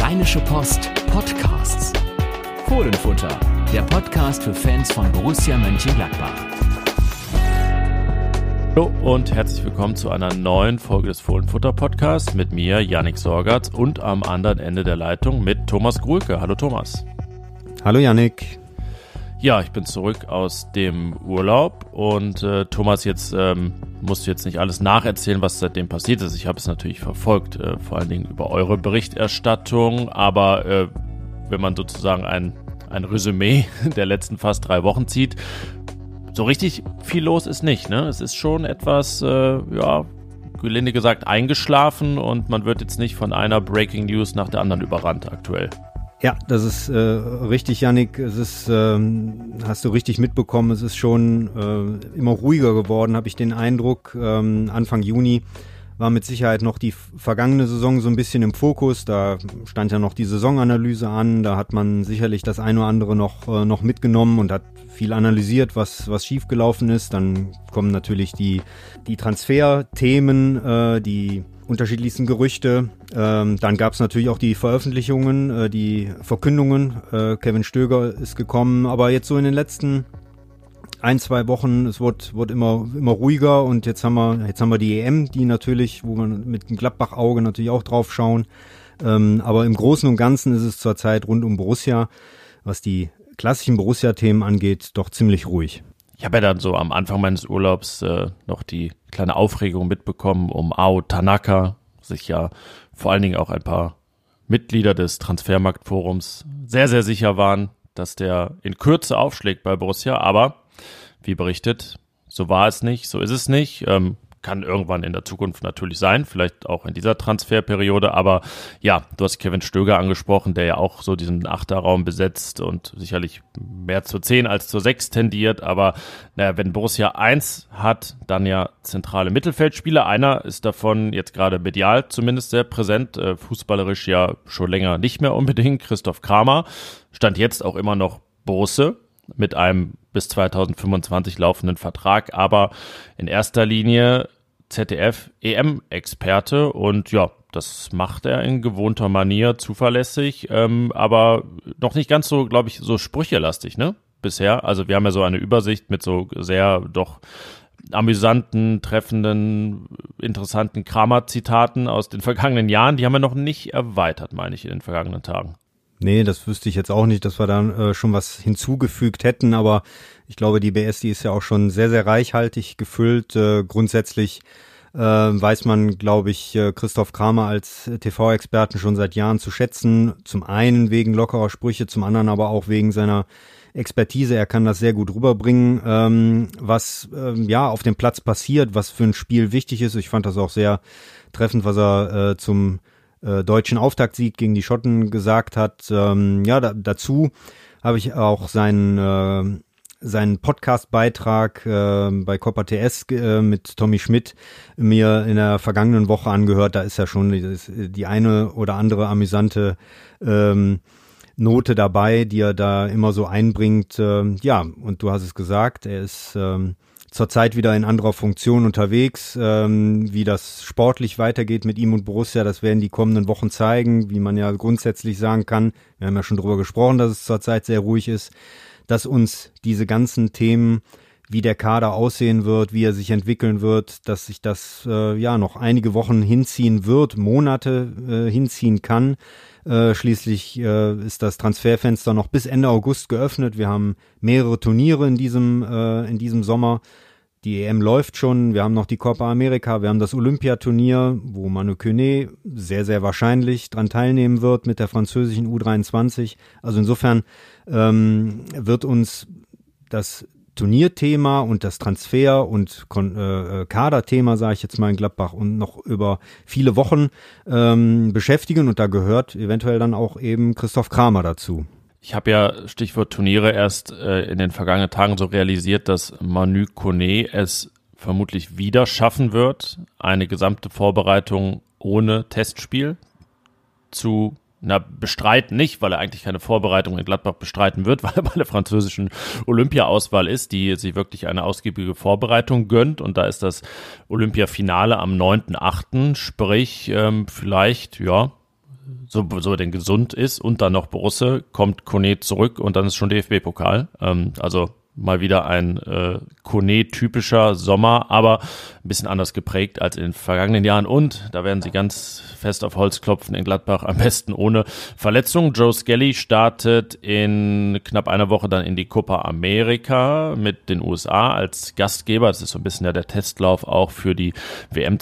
Rheinische Post Podcasts. Fohlenfutter, der Podcast für Fans von Borussia Mönchengladbach. Hallo und herzlich willkommen zu einer neuen Folge des Fohlenfutter Podcasts mit mir, Yannick Sorgatz, und am anderen Ende der Leitung mit Thomas Gruhlke. Hallo Thomas. Hallo Yannick. Ja, ich bin zurück aus dem Urlaub und Thomas, jetzt musst du jetzt nicht alles nacherzählen, was seitdem passiert ist. Ich habe es natürlich verfolgt, vor allen Dingen über eure Berichterstattung, aber wenn man sozusagen ein Resümee der letzten fast 3 Wochen zieht, so richtig viel los ist nicht, ne? Es ist schon etwas, gelinde gesagt, eingeschlafen und man wird jetzt nicht von einer Breaking News nach der anderen überrannt aktuell. Ja, das ist richtig, Yannick. Es ist, hast du richtig mitbekommen, es ist schon immer ruhiger geworden, habe ich den Eindruck. Anfang Juni war mit Sicherheit noch die vergangene Saison so ein bisschen im Fokus. Da stand ja noch die Saisonanalyse an. Da hat man sicherlich das eine oder andere noch mitgenommen und hat viel analysiert, was schiefgelaufen ist. Dann kommen natürlich die Transferthemen, die unterschiedlichsten Gerüchte. Dann gab es natürlich auch die Veröffentlichungen, die Verkündungen. Kevin Stöger ist gekommen, aber jetzt so in den letzten 1-2 Wochen, es wurde immer ruhiger und jetzt haben wir die EM, die natürlich, wo wir mit dem Gladbach-Auge natürlich auch drauf schauen. Aber im Großen und Ganzen ist es zurzeit rund um Borussia, was die klassischen Borussia-Themen angeht, doch ziemlich ruhig. Ich habe ja dann so am Anfang meines Urlaubs noch die kleine Aufregung mitbekommen um Ao Tanaka, sich ja vor allen Dingen auch ein paar Mitglieder des Transfermarktforums sehr, sehr sicher waren, dass der in Kürze aufschlägt bei Borussia, aber wie berichtet, so war es nicht, so ist es nicht. Kann irgendwann in der Zukunft natürlich sein, vielleicht auch in dieser Transferperiode, aber ja, du hast Kevin Stöger angesprochen, der ja auch so diesen Achterraum besetzt und sicherlich mehr zur 10 als zur 6 tendiert, aber naja, wenn Borussia 1 hat, dann ja zentrale Mittelfeldspieler. Einer ist davon jetzt gerade medial zumindest sehr präsent, fußballerisch ja schon länger nicht mehr unbedingt, Christoph Kramer, stand jetzt auch immer noch Borusse mit einem bis 2025 laufenden Vertrag, aber in erster Linie ZDF-EM-Experte und ja, das macht er in gewohnter Manier zuverlässig, aber noch nicht ganz so, glaube ich, so sprüchelastig, ne, bisher. Also wir haben ja so eine Übersicht mit so sehr doch amüsanten, treffenden, interessanten Kramer-Zitaten aus den vergangenen Jahren, die haben wir noch nicht erweitert, meine ich, in den vergangenen Tagen. Nee, das wüsste ich jetzt auch nicht, dass wir da schon was hinzugefügt hätten, aber ich glaube, die BS, die ist ja auch schon sehr, sehr reichhaltig gefüllt. Grundsätzlich weiß man, glaube ich, Christoph Kramer als TV-Experten schon seit Jahren zu schätzen. Zum einen wegen lockerer Sprüche, zum anderen aber auch wegen seiner Expertise. Er kann das sehr gut rüberbringen, was auf dem Platz passiert, was für ein Spiel wichtig ist. Ich fand das auch sehr treffend, was er zum deutschen Auftaktsieg gegen die Schotten gesagt hat. Dazu habe ich auch seinen Podcast-Beitrag bei Copa TS mit Tommy Schmidt mir in der vergangenen Woche angehört. Da ist ja schon die eine oder andere amüsante Note dabei, die er da immer so einbringt. Und du hast es gesagt, er ist zurzeit wieder in anderer Funktion unterwegs. Wie das sportlich weitergeht mit ihm und Borussia, das werden die kommenden Wochen zeigen, wie man ja grundsätzlich sagen kann. Wir haben ja schon drüber gesprochen, dass es zurzeit sehr ruhig ist, dass uns diese ganzen Themen, wie der Kader aussehen wird, wie er sich entwickeln wird, dass sich das noch einige Wochen hinziehen wird, Monate hinziehen kann. Schließlich ist das Transferfenster noch bis Ende August geöffnet. Wir haben mehrere Turniere in diesem Sommer. Die EM läuft schon. Wir haben noch die Copa America. Wir haben das Olympiaturnier, wo Manu Koné sehr, sehr wahrscheinlich dran teilnehmen wird mit der französischen U23. Also insofern wird uns das Turnierthema und das Transfer- und Kaderthema, sage ich jetzt mal in Gladbach, und noch über viele Wochen beschäftigen. Und da gehört eventuell dann auch eben Christoph Kramer dazu. Ich habe ja, Stichwort Turniere, erst in den vergangenen Tagen so realisiert, dass Manu Koné es vermutlich wieder schaffen wird, eine gesamte Vorbereitung ohne Testspiel zu bestreiten nicht, weil er eigentlich keine Vorbereitung in Gladbach bestreiten wird, weil er bei der französischen Olympia-Auswahl ist, die sich wirklich eine ausgiebige Vorbereitung gönnt, und da ist das Olympiafinale am 9.8., sprich vielleicht, so denn gesund ist und dann noch Borusse, kommt Kone zurück und dann ist schon DFB-Pokal. Also mal wieder ein Kone-typischer Sommer, aber ein bisschen anders geprägt als in den vergangenen Jahren. Und da werden sie ganz fest auf Holz klopfen in Gladbach, am besten ohne Verletzung. Joe Skelly startet in knapp einer Woche dann in die Copa America mit den USA als Gastgeber. Das ist so ein bisschen ja der Testlauf auch für die WM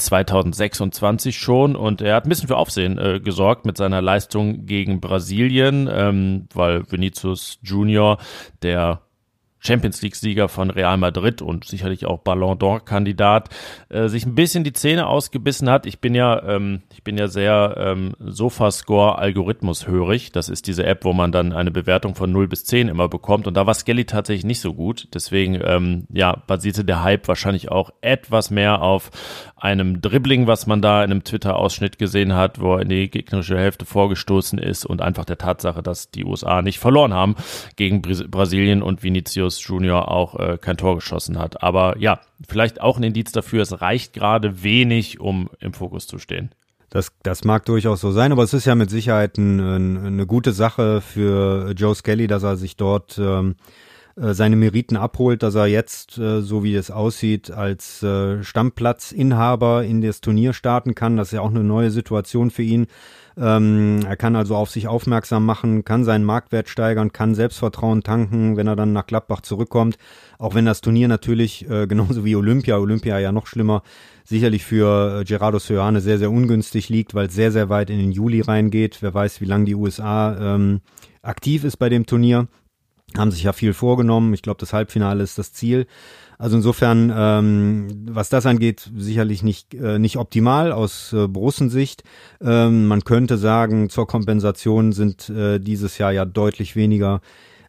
2026 schon. Und er hat ein bisschen für Aufsehen gesorgt mit seiner Leistung gegen Brasilien, weil Vinicius Junior, der Champions-League-Sieger von Real Madrid und sicherlich auch Ballon d'Or-Kandidat, sich ein bisschen die Zähne ausgebissen hat. Ich bin ja sehr Sofascore-Algorithmus-hörig. Das ist diese App, wo man dann eine Bewertung von 0 bis 10 immer bekommt. Und da war Skelly tatsächlich nicht so gut. Deswegen basierte der Hype wahrscheinlich auch etwas mehr auf einem Dribbling, was man da in einem Twitter-Ausschnitt gesehen hat, wo er in die gegnerische Hälfte vorgestoßen ist und einfach der Tatsache, dass die USA nicht verloren haben gegen Brasilien und Vinicius Junior auch kein Tor geschossen hat. Aber ja, vielleicht auch ein Indiz dafür, es reicht gerade wenig, um im Fokus zu stehen. Das mag durchaus so sein, aber es ist ja mit Sicherheit eine gute Sache für Joe Skelly, dass er sich dort seine Meriten abholt, dass er jetzt, so wie es aussieht, als Stammplatzinhaber in das Turnier starten kann. Das ist ja auch eine neue Situation für ihn. Er kann also auf sich aufmerksam machen, kann seinen Marktwert steigern, kann Selbstvertrauen tanken, wenn er dann nach Gladbach zurückkommt. Auch wenn das Turnier natürlich, genauso wie Olympia ja noch schlimmer, sicherlich für Gerardo Seoane sehr, sehr ungünstig liegt, weil es sehr, sehr weit in den Juli reingeht. Wer weiß, wie lange die USA aktiv ist bei dem Turnier. Haben sich ja viel vorgenommen. Ich glaube, das Halbfinale ist das Ziel. Also insofern, was das angeht, sicherlich nicht optimal aus Borussensicht. Man könnte sagen, zur Kompensation sind dieses Jahr ja deutlich weniger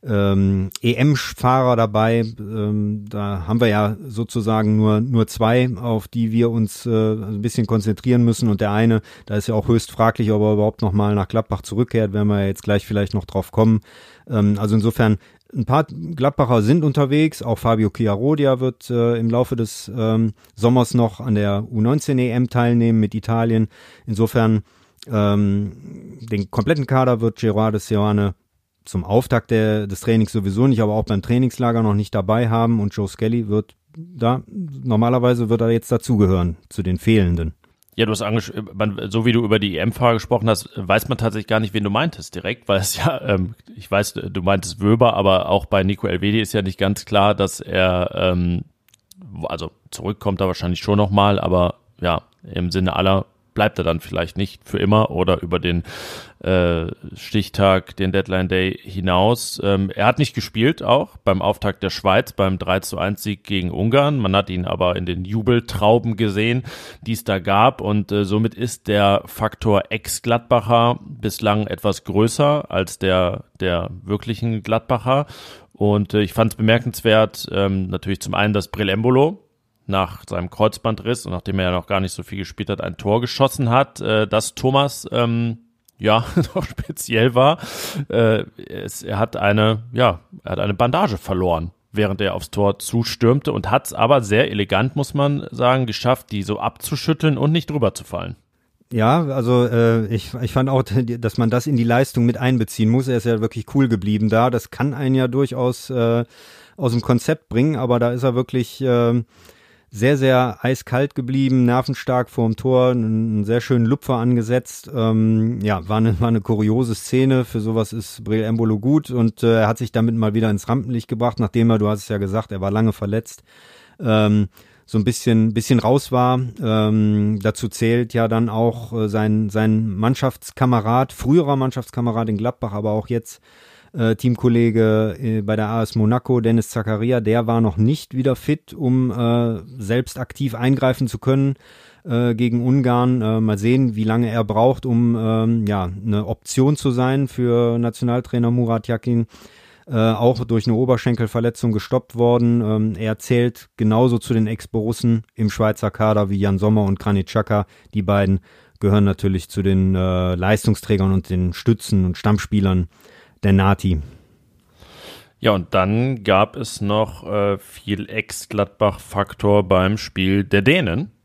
EM-Fahrer dabei. Da haben wir ja sozusagen nur zwei, auf die wir uns ein bisschen konzentrieren müssen. Und der eine, da ist ja auch höchst fraglich, ob er überhaupt nochmal nach Gladbach zurückkehrt, werden wir jetzt gleich vielleicht noch drauf kommen. Also insofern, ein paar Gladbacher sind unterwegs, auch Fabio Chiarodia wird im Laufe des Sommers noch an der U19-EM teilnehmen mit Italien. Insofern, den kompletten Kader wird Gerardo Seoane zum Auftakt des Trainings sowieso nicht, aber auch beim Trainingslager noch nicht dabei haben und Joe Skelly normalerweise wird er jetzt dazugehören, zu den Fehlenden. Ja, du hast so wie du über die EM-Fahrer gesprochen hast, weiß man tatsächlich gar nicht, wen du meintest direkt, weil es ja, ich weiß, du meintest Wöber, aber auch bei Nico Elvedi ist ja nicht ganz klar, dass er, also zurückkommt er wahrscheinlich schon nochmal, aber ja, im Sinne aller bleibt er dann vielleicht nicht für immer oder über den Stichtag, den Deadline Day hinaus. Er hat nicht gespielt auch beim Auftakt der Schweiz, beim 3:1-Sieg gegen Ungarn. Man hat ihn aber in den Jubeltrauben gesehen, die es da gab und somit ist der Faktor Ex-Gladbacher bislang etwas größer als der wirklichen Gladbacher und ich fand es bemerkenswert, natürlich zum einen, dass Breel Embolo nach seinem Kreuzbandriss und nachdem er ja noch gar nicht so viel gespielt hat, ein Tor geschossen hat, dass Thomas doch speziell war. Er hat eine Bandage verloren, während er aufs Tor zustürmte und hat es aber sehr elegant, muss man sagen, geschafft, die so abzuschütteln und nicht drüber zu fallen. Ja, also ich fand auch, dass man das in die Leistung mit einbeziehen muss. Er ist ja wirklich cool geblieben da. Das kann einen ja durchaus aus dem Konzept bringen, aber da ist er wirklich sehr, sehr eiskalt geblieben, nervenstark vorm Tor, einen sehr schönen Lupfer angesetzt. War eine kuriose Szene. Für sowas ist Breel Embolo gut und er hat sich damit mal wieder ins Rampenlicht gebracht, nachdem er, du hast es ja gesagt, er war lange verletzt, so ein bisschen raus war. Dazu zählt ja dann auch sein Mannschaftskamerad, früherer Mannschaftskamerad in Gladbach, aber auch jetzt Teamkollege bei der AS Monaco, Dennis Zakaria, der war noch nicht wieder fit, um selbst aktiv eingreifen zu können gegen Ungarn. Mal sehen, wie lange er braucht, um eine Option zu sein für Nationaltrainer Murat Yakin. Auch durch eine Oberschenkelverletzung gestoppt worden. Er zählt genauso zu den Ex-Borussen im Schweizer Kader wie Jan Sommer und Granit Xhaka. Die beiden gehören natürlich zu den Leistungsträgern und den Stützen und Stammspielern der Nati. Ja, und dann gab es noch viel Ex-Gladbach-Faktor beim Spiel der Dänen.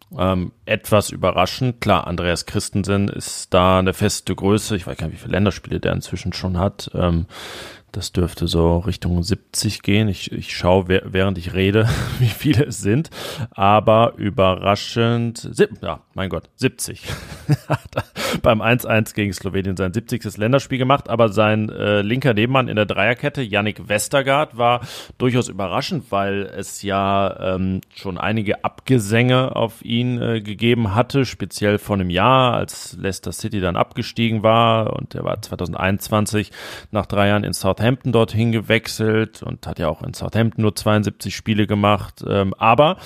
Etwas überraschend, klar, Andreas Christensen ist da eine feste Größe. Ich weiß gar nicht, wie viele Länderspiele der inzwischen schon hat. Das dürfte so Richtung 70 gehen. Ich schaue, während ich rede, wie viele es sind. Aber überraschend, mein Gott, 70. Hat beim 1-1 gegen Slowenien sein 70. Länderspiel gemacht. Aber sein linker Nebenmann in der Dreierkette, Yannick Westergaard, war durchaus überraschend, weil es ja schon einige Abgesänge auf ihn gegeben hatte. Speziell vor einem Jahr, als Leicester City dann abgestiegen war. Und er war 2021 nach 3 Jahren in Southampton dorthin gewechselt und hat ja auch in Southampton nur 72 Spiele gemacht. Aber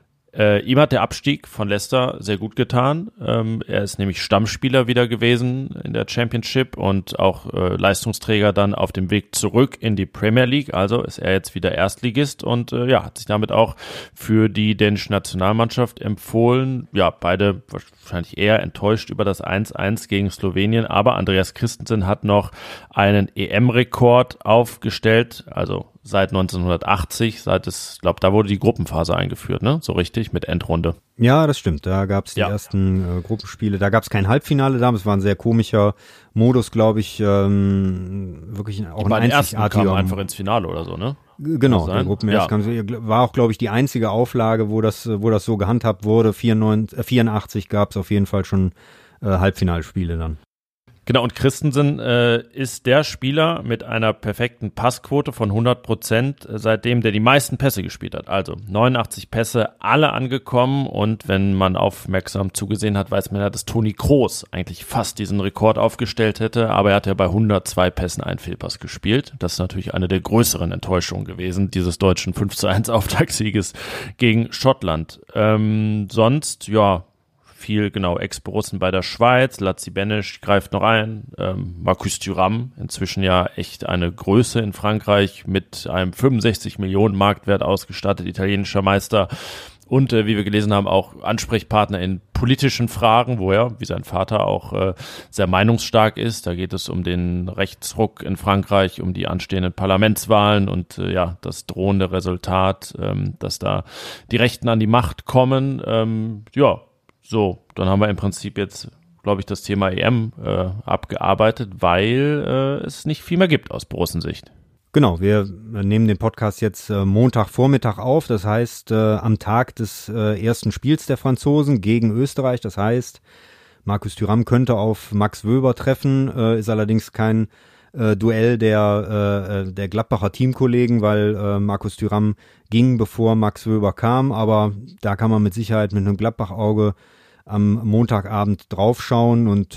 ihm hat der Abstieg von Leicester sehr gut getan. Er ist nämlich Stammspieler wieder gewesen in der Championship und auch Leistungsträger dann auf dem Weg zurück in die Premier League. Also ist er jetzt wieder Erstligist und hat sich damit auch für die dänische Nationalmannschaft empfohlen. Ja, beide wahrscheinlich eher enttäuscht über das 1-1 gegen Slowenien, aber Andreas Christensen hat noch einen EM-Rekord aufgestellt, also seit 1980, da wurde die Gruppenphase eingeführt, ne? So richtig, mit Endrunde. Ja, das stimmt. Da gab es die ersten Gruppenspiele. Da gab es kein Halbfinale damals. Es war ein sehr komischer Modus, glaube ich. Wirklich auch ein einzigartiger. Die kamen einfach ins Finale oder so, ne? Genau, der war auch, glaube ich, die einzige Auflage, wo das so gehandhabt wurde. 84 gab es auf jeden Fall schon Halbfinalspiele dann. Genau, und Christensen ist der Spieler mit einer perfekten Passquote von 100%, seitdem der die meisten Pässe gespielt hat. Also 89 Pässe, alle angekommen, und wenn man aufmerksam zugesehen hat, weiß man ja, dass Toni Kroos eigentlich fast diesen Rekord aufgestellt hätte, aber er hat ja bei 102 Pässen einen Fehlpass gespielt. Das ist natürlich eine der größeren Enttäuschungen gewesen, dieses deutschen 5-1 Auftaktsieges gegen Schottland. Sonst, viel, Ex-Borussen bei der Schweiz, Lazzi Benesch greift noch ein, Marcus Thuram, inzwischen ja echt eine Größe in Frankreich, mit einem 65 Millionen Marktwert ausgestattet, italienischer Meister und, wie wir gelesen haben, auch Ansprechpartner in politischen Fragen, wo er, wie sein Vater, auch sehr meinungsstark ist. Da geht es um den Rechtsruck in Frankreich, um die anstehenden Parlamentswahlen und das drohende Resultat, dass da die Rechten an die Macht kommen. So, dann haben wir im Prinzip jetzt, glaube ich, das Thema EM abgearbeitet, weil es nicht viel mehr gibt aus Borussensicht. Genau, wir nehmen den Podcast jetzt Montagvormittag auf, das heißt am Tag des ersten Spiels der Franzosen gegen Österreich. Das heißt, Marcus Thuram könnte auf Max Wöber treffen, ist allerdings kein Duell der Gladbacher Teamkollegen, weil Marcus Thuram ging, bevor Max Wöber kam, aber da kann man mit Sicherheit mit einem Gladbach-Auge am Montagabend draufschauen und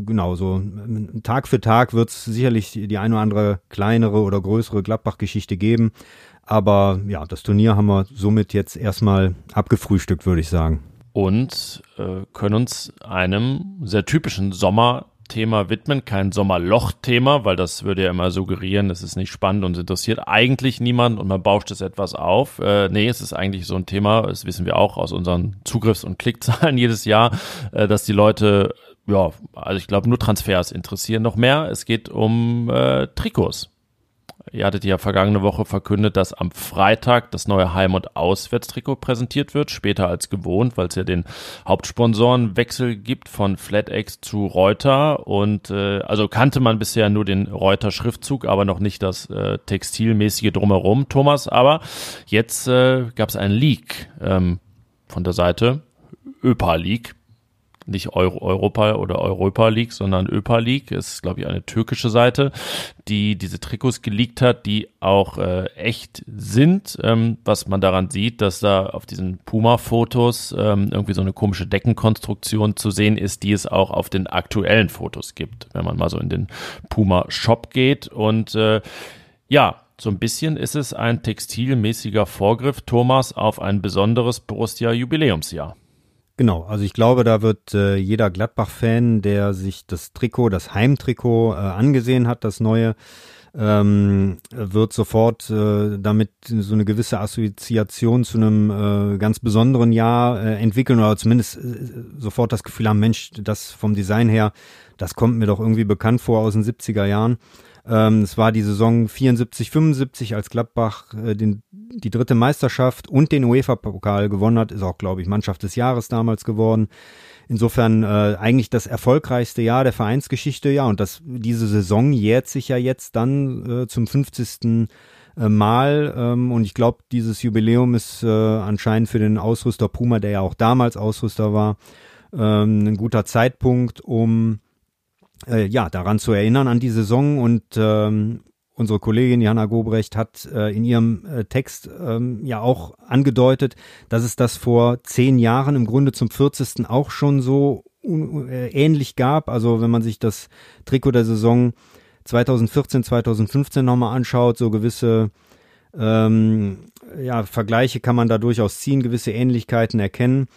so Tag für Tag wird es sicherlich die eine oder andere kleinere oder größere Gladbach-Geschichte geben, aber ja, das Turnier haben wir somit jetzt erstmal abgefrühstückt, würde ich sagen. Und können uns einem sehr typischen Sommerthema widmen, kein Sommerloch-Thema, weil das würde ja immer suggerieren, es ist nicht spannend und interessiert eigentlich niemand und man bauscht es etwas auf. Nee, es ist eigentlich so ein Thema, das wissen wir auch aus unseren Zugriffs- und Klickzahlen jedes Jahr, dass die Leute, also ich glaube nur Transfers interessieren noch mehr. Es geht um Trikots. Ihr hattet ja vergangene Woche verkündet, dass am Freitag das neue Heim- und Auswärtstrikot präsentiert wird, später als gewohnt, weil es ja den Hauptsponsorenwechsel gibt von FlatEx zu Reuter und also kannte man bisher nur den Reuter Schriftzug, aber noch nicht das textilmäßige Drumherum, Thomas, aber jetzt gab es einen Leak von der Seite ÖPA Leak. Nicht Europa oder Europa League, sondern ÖPA League. Ist, glaube ich, eine türkische Seite, die diese Trikots geleakt hat, die auch echt sind. Was man daran sieht, dass da auf diesen Puma-Fotos irgendwie so eine komische Deckenkonstruktion zu sehen ist, die es auch auf den aktuellen Fotos gibt, wenn man mal so in den Puma-Shop geht. Und so ein bisschen ist es ein textilmäßiger Vorgriff, Thomas, auf ein besonderes Borussia-Jubiläumsjahr. Genau, also ich glaube, da wird jeder Gladbach-Fan, der sich das Heimtrikot angesehen hat, das neue, wird sofort damit so eine gewisse Assoziation zu einem ganz besonderen Jahr entwickeln oder zumindest sofort das Gefühl haben, Mensch, das vom Design her, das kommt mir doch irgendwie bekannt vor aus den 70er Jahren. Es war die Saison 74, 75, als Gladbach die dritte Meisterschaft und den UEFA-Pokal gewonnen hat, ist auch, glaube ich, Mannschaft des Jahres damals geworden. Insofern eigentlich das erfolgreichste Jahr der Vereinsgeschichte, ja, und diese Saison jährt sich ja jetzt dann zum 50. Mal und ich glaube, dieses Jubiläum ist anscheinend für den Ausrüster Puma, der ja auch damals Ausrüster war, ein guter Zeitpunkt, um daran zu erinnern an die Saison. Und unsere Kollegin Jana Gobrecht hat in ihrem Text ja auch angedeutet, dass es das vor 10 Jahren im Grunde zum 40. auch schon so ähnlich gab. Also wenn man sich das Trikot der Saison 2014, 2015 nochmal anschaut, so gewisse Vergleiche kann man da durchaus ziehen, gewisse Ähnlichkeiten erkennen.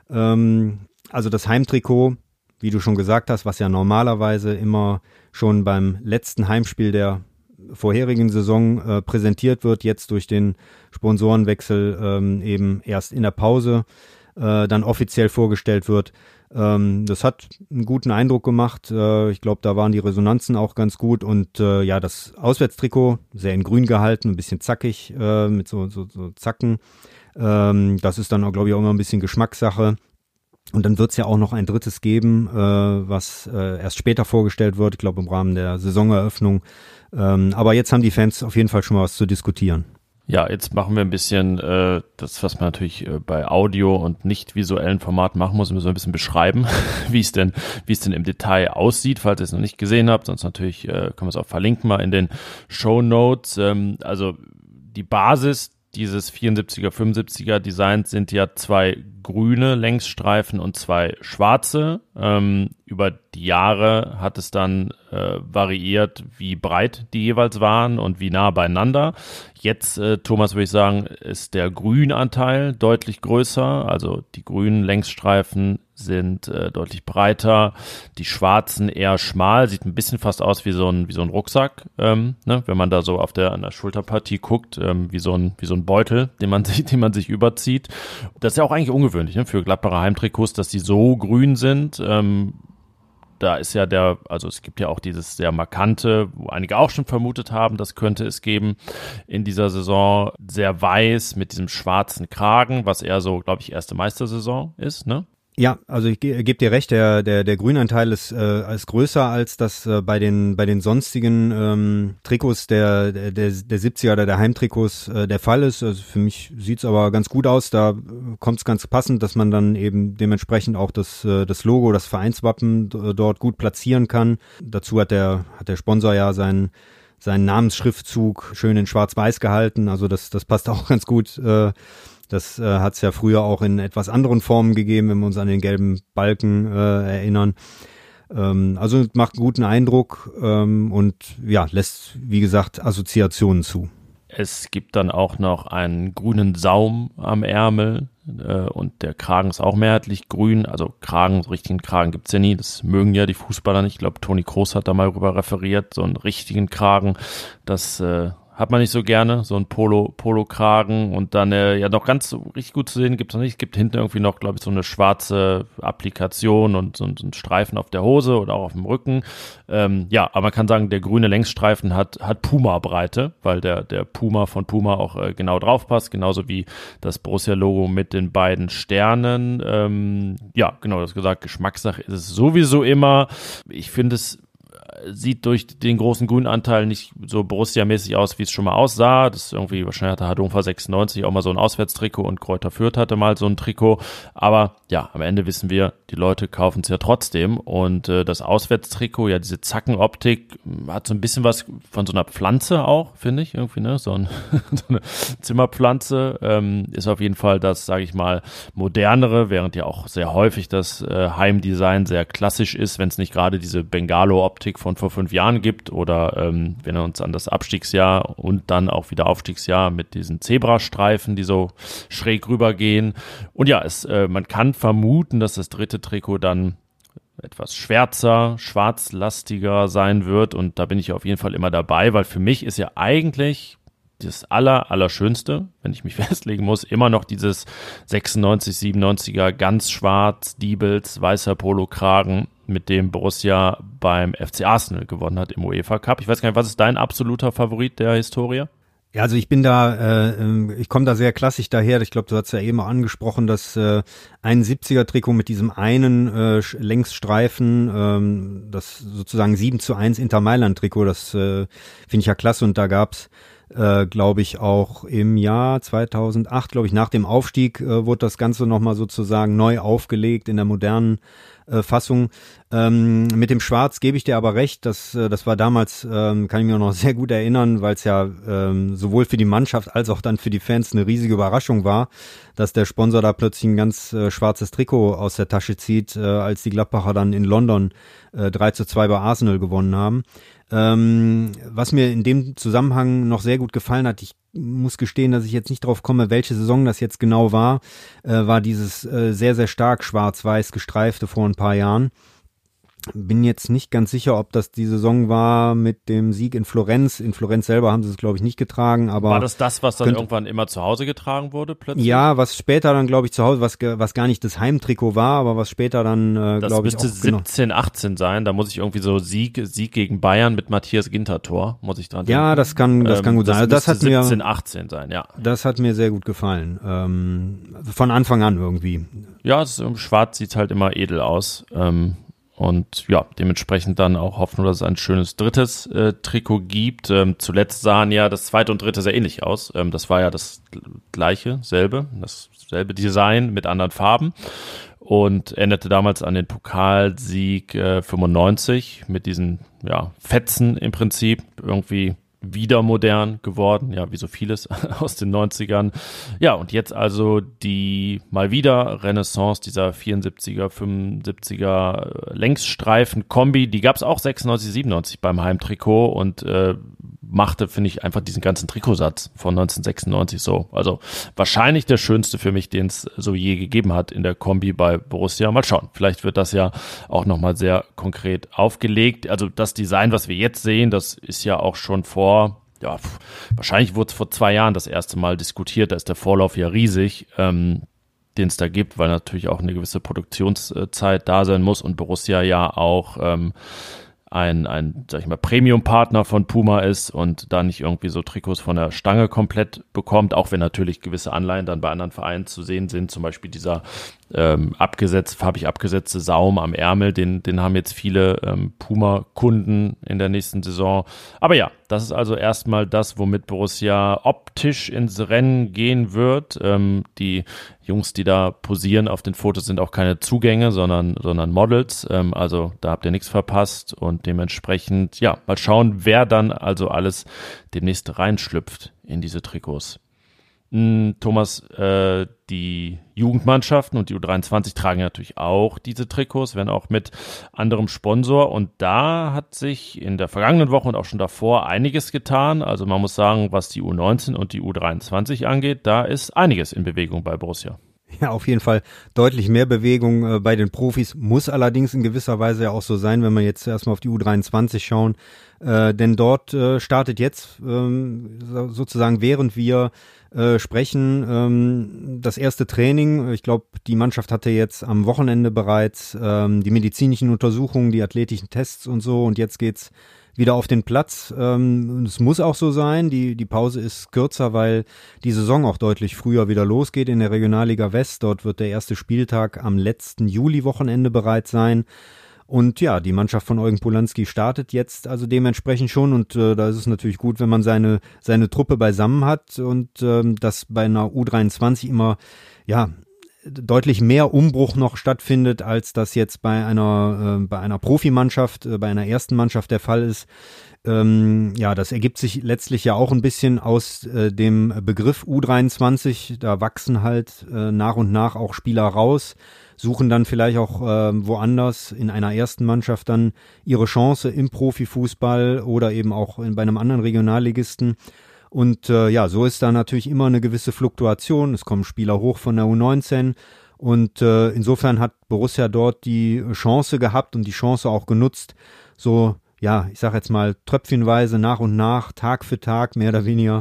Also das Heimtrikot, wie du schon gesagt hast, was ja normalerweise immer schon beim letzten Heimspiel der vorherigen Saison präsentiert wird, jetzt durch den Sponsorenwechsel eben erst in der Pause dann offiziell vorgestellt wird. Das hat einen guten Eindruck gemacht. Ich glaube, da waren die Resonanzen auch ganz gut. Und das Auswärtstrikot, sehr in grün gehalten, ein bisschen zackig, mit so Zacken. Das ist dann, glaube ich, auch immer ein bisschen Geschmackssache. Und dann wird es ja auch noch ein drittes geben, was erst später vorgestellt wird, ich glaube im Rahmen der Saisoneröffnung. Aber jetzt haben die Fans auf jeden Fall schon mal was zu diskutieren. Ja, jetzt machen wir ein bisschen das, was man natürlich bei Audio und nicht visuellen Formaten machen muss, müssen wir ein bisschen beschreiben, wie es denn im Detail aussieht, falls ihr es noch nicht gesehen habt. Sonst natürlich können wir es auch verlinken mal in den Shownotes. Also die Basis dieses 74er, 75er Designs sind ja 2 grüne Längsstreifen und 2 schwarze. Über die Jahre hat es dann variiert, wie breit die jeweils waren und wie nah beieinander. Jetzt, Thomas, würde ich sagen, ist der Grünanteil deutlich größer. Also die grünen Längsstreifen sind deutlich breiter, die schwarzen eher schmal, sieht ein bisschen fast aus wie so ein Rucksack, wenn man da so an der Schulterpartie guckt, wie so ein Beutel, den man sich überzieht. Das ist ja auch eigentlich ungewöhnlich, ne, für Gladbacher Heimtrikots, dass die so grün sind. Da ist ja es gibt ja auch dieses sehr markante, wo einige auch schon vermutet haben, das könnte es geben in dieser Saison, sehr weiß mit diesem schwarzen Kragen, was eher so, glaube ich, erste Meistersaison ist, ne? Ja, also ich gebe dir recht, der Grünanteil ist größer, als das bei den sonstigen Trikots der 70er oder der Heimtrikots der Fall ist. Also für mich sieht's aber ganz gut aus. Da kommt es ganz passend, dass man dann eben dementsprechend auch das Logo, das Vereinswappen dort gut platzieren kann. Dazu hat der Sponsor ja seinen Namensschriftzug schön in Schwarz-Weiß gehalten. Also das passt auch ganz gut. Das hat es ja früher auch in etwas anderen Formen gegeben, wenn wir uns an den gelben Balken erinnern. Also macht einen guten Eindruck und ja, lässt, wie gesagt, Assoziationen zu. Es gibt dann auch noch einen grünen Saum am Ärmel und der Kragen ist auch mehrheitlich grün. Also richtigen Kragen gibt's ja nie, das mögen ja die Fußballer nicht. Ich glaube, Toni Kroos hat da mal rüber referiert, so einen richtigen Kragen, das hat man nicht so gerne, so ein Polo-Kragen und dann noch ganz richtig gut zu sehen gibt's noch nicht. Es gibt hinten irgendwie noch, glaube ich, so eine schwarze Applikation und so ein Streifen auf der Hose oder auch auf dem Rücken. Aber man kann sagen, der grüne Längsstreifen hat Puma-Breite, weil der Puma von Puma auch genau drauf passt, genauso wie das Borussia-Logo mit den beiden Sternen. Genau, das gesagt, Geschmackssache ist es sowieso immer. Ich finde es sieht durch den großen Grünanteil nicht so Borussia-mäßig aus, wie es schon mal aussah. Das ist irgendwie, wahrscheinlich hatte Hannover 96 auch mal so ein Auswärtstrikot und Kräuter Fürth hatte mal so ein Trikot. Aber ja, am Ende wissen wir, die Leute kaufen es ja trotzdem. Und das Auswärtstrikot, ja, diese Zackenoptik, hat so ein bisschen was von so einer Pflanze auch, finde ich, irgendwie, ne? So eine Zimmerpflanze. Ist auf jeden Fall das, sage ich mal, modernere, während ja auch sehr häufig das Heimdesign sehr klassisch ist, wenn es nicht gerade diese Bengalo-Optik von vor 5 Jahren gibt oder wenn wir uns an das Abstiegsjahr und dann auch wieder Aufstiegsjahr mit diesen Zebrastreifen, die so schräg rübergehen. Und ja, man kann vermuten, dass das dritte Trikot dann etwas schwärzer, schwarzlastiger sein wird und da bin ich auf jeden Fall immer dabei, weil für mich ist ja eigentlich das Allerschönste, wenn ich mich festlegen muss, immer noch dieses 96, 97er ganz schwarz, Diebels, weißer Polo-Kragen mit dem Borussia beim FC Arsenal gewonnen hat im UEFA Cup. Ich weiß gar nicht, was ist dein absoluter Favorit der Historie? Ja, also ich komme da sehr klassisch daher. Ich glaube, du hast ja eben auch angesprochen, das 71er-Trikot mit diesem einen Längsstreifen, das sozusagen 7:1 Inter Mailand-Trikot, das finde ich ja klasse. Und da gab's glaube ich auch im Jahr 2008, glaube ich, nach dem Aufstieg wurde das Ganze nochmal sozusagen neu aufgelegt in der modernen Fassung. Mit dem Schwarz gebe ich dir aber recht, das war damals, kann ich mir noch sehr gut erinnern, weil es ja sowohl für die Mannschaft als auch dann für die Fans eine riesige Überraschung war, dass der Sponsor da plötzlich ein ganz schwarzes Trikot aus der Tasche zieht, als die Gladbacher dann in London 3:2 bei Arsenal gewonnen haben. Was mir in dem Zusammenhang noch sehr gut gefallen hat, ich muss gestehen, dass ich jetzt nicht drauf komme, welche Saison das jetzt genau war dieses sehr, sehr stark schwarz-weiß gestreifte vor ein paar Jahren. Bin jetzt nicht ganz sicher, ob das die Saison war mit dem Sieg in Florenz. In Florenz selber haben sie es, glaube ich, nicht getragen. Aber war das, was dann irgendwann immer zu Hause getragen wurde plötzlich? Ja, was später dann, glaube ich, zu Hause, was gar nicht das Heimtrikot war, aber was später dann, glaube ich, auch... Das müsste 17, 18 sein. Da muss ich irgendwie so Sieg gegen Bayern mit Matthias Ginter Tor, muss ich dran denken. Ja, das kann gut sein. Das hat 17, 18 sein, ja. Das hat mir sehr gut gefallen. Von Anfang an irgendwie. Ja, schwarz sieht halt immer edel aus. Und ja, dementsprechend dann auch hoffen, dass es ein schönes drittes Trikot gibt. Zuletzt sahen ja das zweite und dritte sehr ähnlich aus. Das war ja das dasselbe Design mit anderen Farben und endete damals an den Pokalsieg 95 mit diesen Fetzen im Prinzip irgendwie wieder modern geworden, ja, wie so vieles aus den 90ern. Ja, und jetzt also die mal wieder Renaissance dieser 74er, 75er Längsstreifen-Kombi, die gab es auch 96, 97 beim Heimtrikot und machte, finde ich, einfach diesen ganzen Trikotsatz von 1996 so. Also wahrscheinlich der schönste für mich, den es so je gegeben hat in der Kombi bei Borussia. Mal schauen, vielleicht wird das ja auch nochmal sehr konkret aufgelegt. Also das Design, was wir jetzt sehen, das ist ja auch schon wahrscheinlich wurde es vor 2 Jahren das erste Mal diskutiert. Da ist der Vorlauf ja riesig, den es da gibt, weil natürlich auch eine gewisse Produktionszeit da sein muss und Borussia ja auch ein sag ich mal, Premium-Partner von Puma ist und da nicht irgendwie so Trikots von der Stange komplett bekommt, auch wenn natürlich gewisse Anleihen dann bei anderen Vereinen zu sehen sind, zum Beispiel dieser farbig abgesetzte Saum am Ärmel, den haben jetzt viele Puma-Kunden in der nächsten Saison. Aber ja, das ist also erstmal das, womit Borussia optisch ins Rennen gehen wird. Die Jungs, die da posieren auf den Fotos, sind auch keine Zugänge, sondern Models. Also da habt ihr nichts verpasst und dementsprechend, ja, mal schauen, wer dann also alles demnächst reinschlüpft in diese Trikots. Thomas, die Jugendmannschaften und die U23 tragen natürlich auch diese Trikots, wenn auch mit anderem Sponsor. Und da hat sich in der vergangenen Woche und auch schon davor einiges getan. Also man muss sagen, was die U19 und die U23 angeht, da ist einiges in Bewegung bei Borussia. Ja, auf jeden Fall deutlich mehr Bewegung bei den Profis, muss allerdings in gewisser Weise ja auch so sein, wenn wir jetzt erstmal auf die U23 schauen. Denn dort startet jetzt sozusagen, während wir sprechen, das erste Training. Ich glaube, die Mannschaft hatte jetzt am Wochenende bereits die medizinischen Untersuchungen, die athletischen Tests und so, und jetzt geht's wieder auf den Platz. Es muss auch so sein. Die Pause ist kürzer, weil die Saison auch deutlich früher wieder losgeht in der Regionalliga West. Dort wird der erste Spieltag am letzten Juli-Wochenende bereits sein. Und ja, die Mannschaft von Eugen Polanski startet jetzt also dementsprechend schon. Und da ist es natürlich gut, wenn man seine Truppe beisammen hat und dass bei einer U23 immer deutlich mehr Umbruch noch stattfindet, als das jetzt bei einer Profimannschaft, bei einer ersten Mannschaft der Fall ist. Das ergibt sich letztlich ja auch ein bisschen aus dem Begriff U23. Da wachsen halt nach und nach auch Spieler raus, suchen dann vielleicht auch woanders in einer ersten Mannschaft dann ihre Chance im Profifußball oder eben auch bei einem anderen Regionalligisten. Und so ist da natürlich immer eine gewisse Fluktuation. Es kommen Spieler hoch von der U19 und insofern hat Borussia dort die Chance gehabt und die Chance auch genutzt, so, ich sag jetzt mal tröpfchenweise nach und nach, Tag für Tag, mehr oder weniger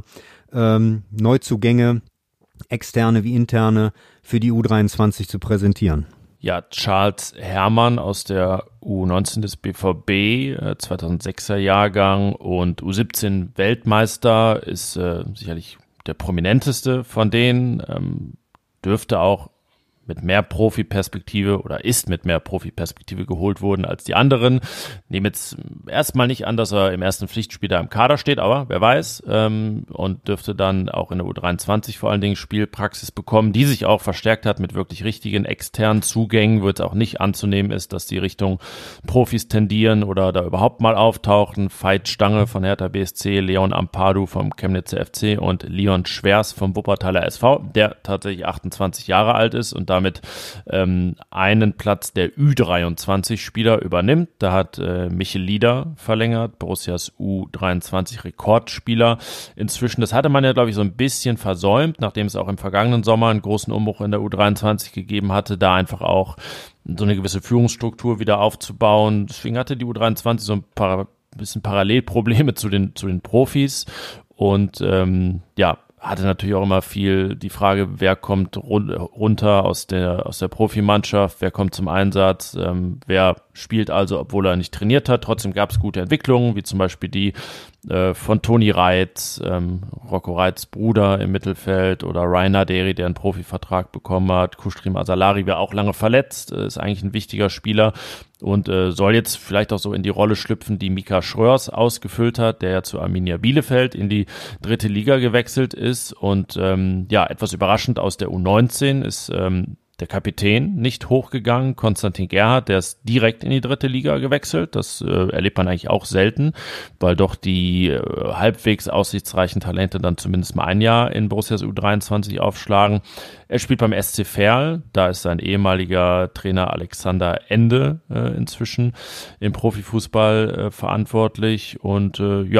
Neuzugänge, externe wie interne, für die U23 zu präsentieren. Charles Herrmann aus der U19 des BVB, 2006er Jahrgang und U17 Weltmeister, ist sicherlich der prominenteste von denen, dürfte auch mit mehr Profiperspektive oder ist mit mehr Profiperspektive geholt worden als die anderen. Nehme jetzt erstmal nicht an, dass er im ersten Pflichtspiel da im Kader steht, aber wer weiß, und dürfte dann auch in der U23 vor allen Dingen Spielpraxis bekommen, die sich auch verstärkt hat mit wirklich richtigen externen Zugängen, wo jetzt auch nicht anzunehmen ist, dass die Richtung Profis tendieren oder da überhaupt mal auftauchen. Veit Stange von Hertha BSC, Leon Ampadu vom Chemnitzer FC und Leon Schwers vom Wuppertaler SV, der tatsächlich 28 Jahre alt ist und damit einen Platz der Ü23-Spieler übernimmt. Da hat Michel Lieder verlängert, Borussias U23-Rekordspieler. Inzwischen, das hatte man ja, glaube ich, so ein bisschen versäumt, nachdem es auch im vergangenen Sommer einen großen Umbruch in der U23 gegeben hatte, da einfach auch so eine gewisse Führungsstruktur wieder aufzubauen. Deswegen hatte die U23 so ein bisschen Parallelprobleme zu den Profis und hatte natürlich auch immer viel die Frage, wer kommt runter aus der Profimannschaft, wer kommt zum Einsatz, wer spielt also, obwohl er nicht trainiert hat. Trotzdem gab es gute Entwicklungen, wie zum Beispiel die von Toni Reitz, Rocco Reitz Bruder im Mittelfeld, oder Rainer Deri, der einen Profivertrag bekommen hat. Kustrim Asalari war auch lange verletzt, ist eigentlich ein wichtiger Spieler und soll jetzt vielleicht auch so in die Rolle schlüpfen, die Mika Schröers ausgefüllt hat, der ja zu Arminia Bielefeld in die 3. Liga gewechselt ist. Und etwas überraschend aus der U19 ist der Kapitän nicht hochgegangen, Konstantin Gerhardt, der ist direkt in die 3. Liga gewechselt. Das erlebt man eigentlich auch selten, weil doch die halbwegs aussichtsreichen Talente dann zumindest mal ein Jahr in Borussias U23 aufschlagen. Er spielt beim SC Verl, da ist sein ehemaliger Trainer Alexander Ende inzwischen im Profifußball verantwortlich und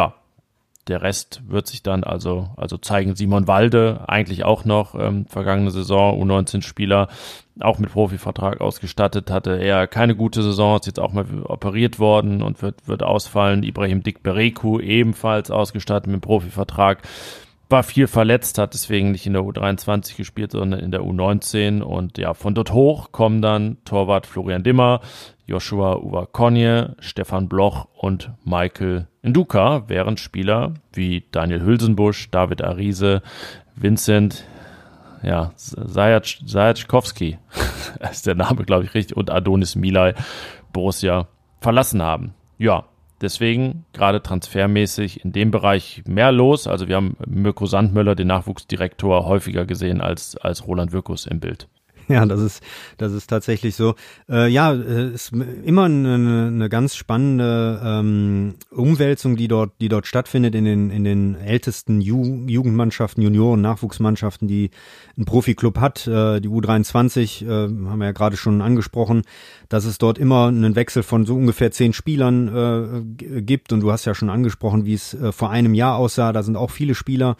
der Rest wird sich dann also zeigen. Simon Walde, eigentlich auch noch vergangene Saison, U19-Spieler, auch mit Profivertrag ausgestattet, hatte eher keine gute Saison, ist jetzt auch mal operiert worden und wird ausfallen. Ibrahim Dikbereku, ebenfalls ausgestattet mit Profivertrag, war viel verletzt, hat deswegen nicht in der U23 gespielt, sondern in der U19. Und ja, von dort hoch kommen dann Torwart Florian Dimmer, Joshua Uwakonje, Stefan Bloch und Michael Nduka, während Spieler wie Daniel Hülsenbusch, David Arise, Vincent Zajaczkowski, ist der Name, glaube ich, richtig, und Adonis Milay Borussia verlassen haben. Ja, deswegen gerade transfermäßig in dem Bereich mehr los. Also wir haben Mirko Sandmöller, den Nachwuchsdirektor, häufiger gesehen als Roland Wirkus im Bild. Ja, das ist tatsächlich so. Ist immer eine ganz spannende Umwälzung, die dort stattfindet in den ältesten Jugendmannschaften, Junioren, Nachwuchsmannschaften, die ein Profiklub hat. Die U23 haben wir ja gerade schon angesprochen, dass es dort immer einen Wechsel von so ungefähr 10 Spielern gibt. Und du hast ja schon angesprochen, wie es vor einem Jahr aussah. Da sind auch viele Spieler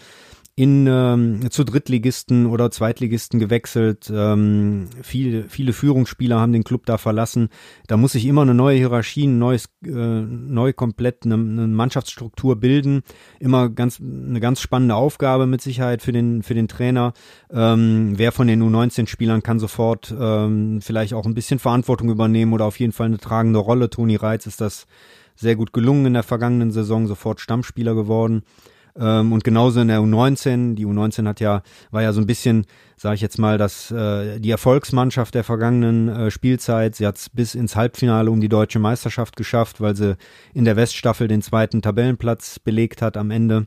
zu Drittligisten oder Zweitligisten gewechselt. Viele Führungsspieler haben den Club da verlassen. Da muss sich immer eine neue Hierarchie, neu komplett eine Mannschaftsstruktur bilden. Immer eine ganz spannende Aufgabe mit Sicherheit für den Trainer. Wer von den U19-Spielern kann sofort vielleicht auch ein bisschen Verantwortung übernehmen oder auf jeden Fall eine tragende Rolle. Toni Reitz ist das sehr gut gelungen in der vergangenen Saison, sofort Stammspieler geworden. Und genauso in der U19. Die U19 war ja so ein bisschen, sage ich jetzt mal, die Erfolgsmannschaft der vergangenen Spielzeit. Sie hat es bis ins Halbfinale um die deutsche Meisterschaft geschafft, weil sie in der Weststaffel den 2. Tabellenplatz belegt hat am Ende.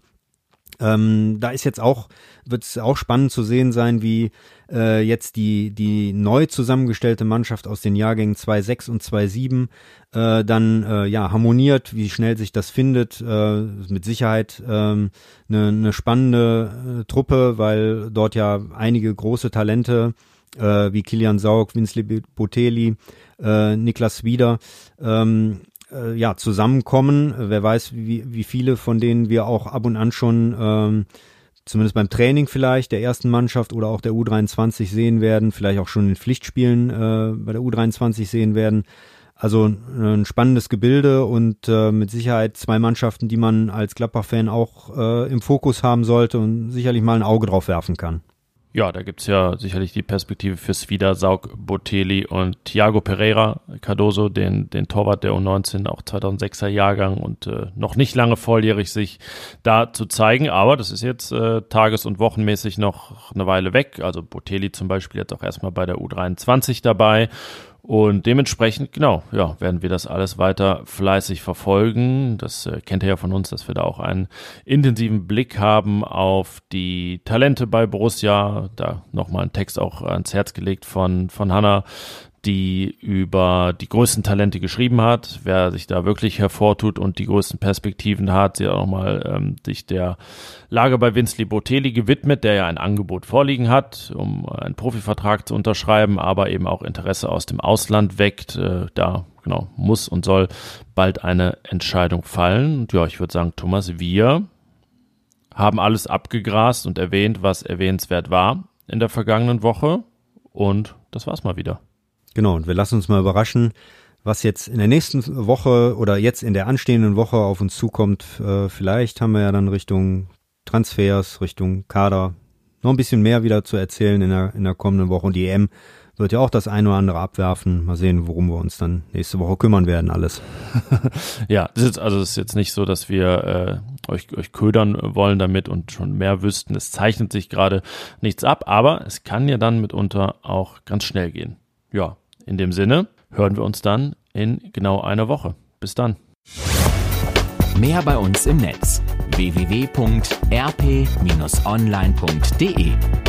Da wird es auch spannend zu sehen sein, wie jetzt die neu zusammengestellte Mannschaft aus den Jahrgängen 2.6 und 2.7 dann harmoniert, wie schnell sich das findet. Mit Sicherheit eine spannende Truppe, weil dort ja einige große Talente wie Kilian Saug, Winsley Boteli, Niklas Wieder zusammenkommen. Wer weiß, wie viele von denen wir auch ab und an schon zumindest beim Training vielleicht der ersten Mannschaft oder auch der U23 sehen werden, vielleicht auch schon in Pflichtspielen bei der U23 sehen werden. Also ein spannendes Gebilde und mit Sicherheit 2 Mannschaften, die man als Gladbach-Fan auch im Fokus haben sollte und sicherlich mal ein Auge drauf werfen kann. Ja, da gibt's ja sicherlich die Perspektive für Svida, Sauk, Botelli und Thiago Pereira Cardoso, den Torwart der U19, auch 2006er Jahrgang und noch nicht lange volljährig, sich da zu zeigen. Aber das ist jetzt tages- und wochenmäßig noch eine Weile weg. Also Botelli zum Beispiel jetzt auch erstmal bei der U23 dabei. Und dementsprechend, genau, ja, werden wir das alles weiter fleißig verfolgen. Das kennt ihr ja von uns, dass wir da auch einen intensiven Blick haben auf die Talente bei Borussia. Da nochmal ein Text auch ans Herz gelegt von Hanna, die über die größten Talente geschrieben hat, wer sich da wirklich hervortut und die größten Perspektiven hat. Sie hat auch nochmal sich der Lage bei Winsley Botelli gewidmet, der ja ein Angebot vorliegen hat, um einen Profivertrag zu unterschreiben, aber eben auch Interesse aus dem Ausland weckt. Da genau muss und soll bald eine Entscheidung fallen. Und ja, ich würde sagen, Thomas, wir haben alles abgegrast und erwähnt, was erwähnenswert war in der vergangenen Woche. Und das war's mal wieder. Genau, und wir lassen uns mal überraschen, was jetzt in der nächsten Woche oder jetzt in der anstehenden Woche auf uns zukommt. Vielleicht haben wir ja dann Richtung Transfers, Richtung Kader noch ein bisschen mehr wieder zu erzählen in der kommenden Woche. Und die EM wird ja auch das eine oder andere abwerfen. Mal sehen, worum wir uns dann nächste Woche kümmern werden, alles. Ja, es ist jetzt nicht so, dass wir euch ködern wollen damit und schon mehr wüssten. Es zeichnet sich gerade nichts ab, aber es kann ja dann mitunter auch ganz schnell gehen. Ja, in dem Sinne hören wir uns dann in genau einer Woche. Bis dann. Mehr bei uns im Netz: www.rp-online.de